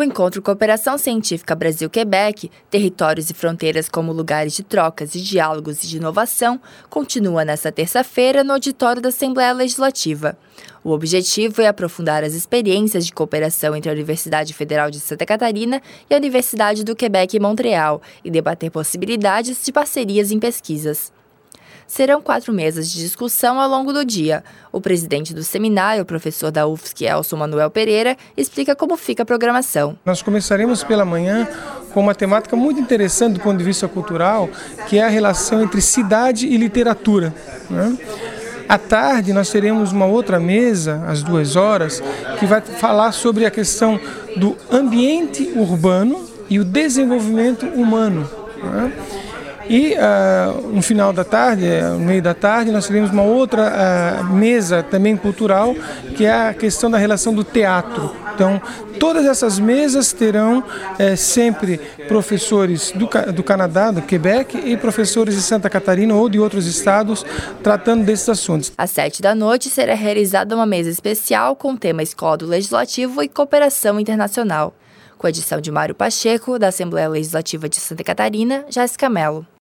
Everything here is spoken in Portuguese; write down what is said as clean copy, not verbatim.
O encontro Cooperação Científica Brasil-Quebec, Territórios e Fronteiras como Lugares de Trocas, de Diálogos e de Inovação, continua nesta terça-feira no auditório da Assembleia Legislativa. O objetivo é aprofundar as experiências de cooperação entre a Universidade Federal de Santa Catarina e a Universidade do Quebec em Montreal e debater possibilidades de parcerias em pesquisas. Serão 4 mesas de discussão ao longo do dia. O presidente do seminário, o professor da UFSC, Elson Manuel Pereira, explica como fica a programação. Nós começaremos pela manhã com uma temática muito interessante do ponto de vista cultural, que é a relação entre cidade e literatura, né? À tarde nós teremos uma outra mesa, às 2h, que vai falar sobre a questão do ambiente urbano e o desenvolvimento humano, né? E no final da tarde, no meio da tarde, nós teremos uma outra mesa também cultural, que é a questão da relação do teatro. Então, todas essas mesas terão sempre professores do Canadá, do Quebec, e professores de Santa Catarina ou de outros estados tratando desses assuntos. Às 19h será realizada uma mesa especial com o tema Escola do Legislativo e Cooperação Internacional. Com a edição de Mário Pacheco, da Assembleia Legislativa de Santa Catarina, Jéssica Mello.